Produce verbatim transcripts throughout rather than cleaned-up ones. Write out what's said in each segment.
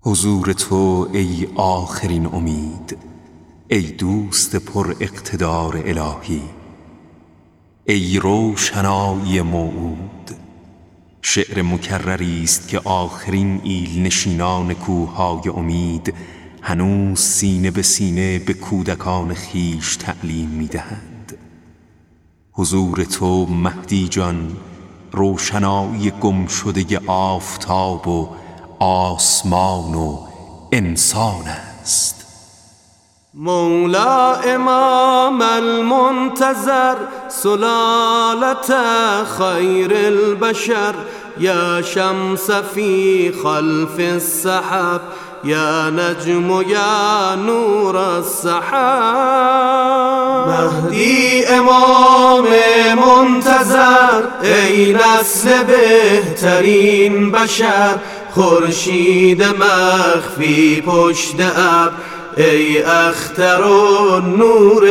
حضور تو ای آخرین امید، ای دوست پر اقتدار الهی، ای روشنایی موعود. شعر مکرری است که آخرین ایل نشینان کوههای امید هنوز سینه به سینه به کودکان خیش تعلیم می‌دهند. حضور تو مهدی جان روشنایی گم شده آفتاب و آسمان و انسان است. مولا امام المنتظر سلالة خیر البشر، یا شمس فی خلف السحب، یا نجم و یا نور السحاب. مهدی امام منتظر ای نسل بهترین بشر، خورشید مخفی پشت ابر ای اختر و نور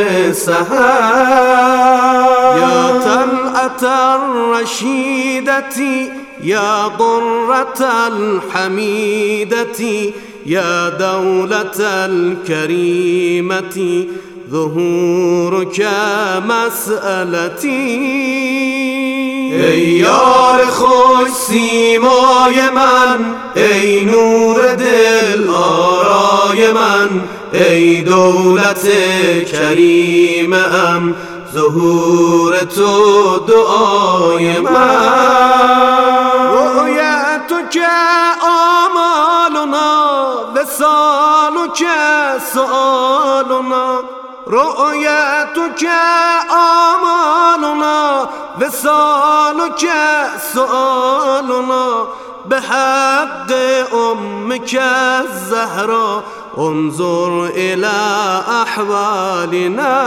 سحر. یا طلعت الرشیدتی یا قرة الحمیدتی، یا دولت الکریمتی ظهورک مسئلتی. ای یار خوش سیمای من، ای نور دل آرای من، ای دولت کریم ام ظهور تو دعای من. رؤیتک آمالنا وصالک سؤالنا، رؤیتک آمالنا وصالک سؤالنا، بحق امک الزهرا انظر الى احوالنا.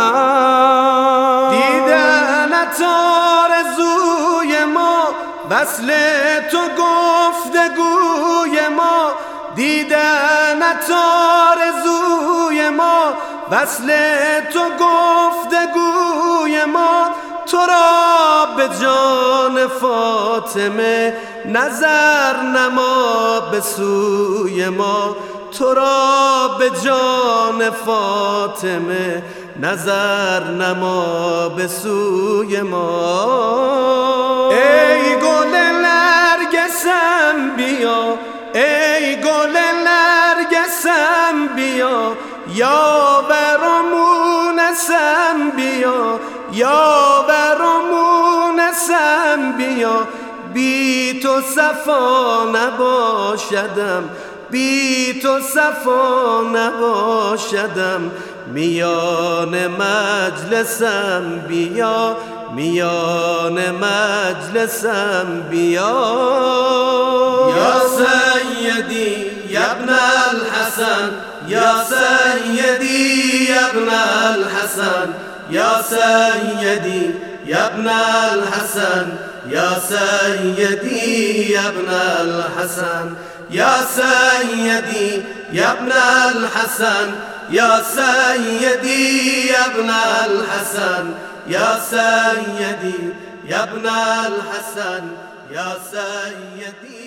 دیدنت آرزوی ما، وصل تو گفتگوی ما، دیدنت آرزوی ما، وصل تو گفتگوی ما. تو را به جان فاطمه نظر نما به سوی ما، تو را به جان فاطمه نظر نما به سوی ما. ای گل نرگسم بیا، ای گل نرگسم بیا، یاور و مونسم بیا، یاور و مونسم بیا. بی تو صفا نباشدم، بی تو صفا نباشدم، میان مجلسم بیا، میان مجلسم بیا. یا سیدی یا ابن الحسن، یا سیدی یا ابن الحسن، یا سیدی یا ابن الحسن، یا سیدی یا ابن الحسن، یا سیدی یا ابن الحسن، یا سیدی یا ابن الحسن، یا سیدی یا ابن الحسن، یا سیدی.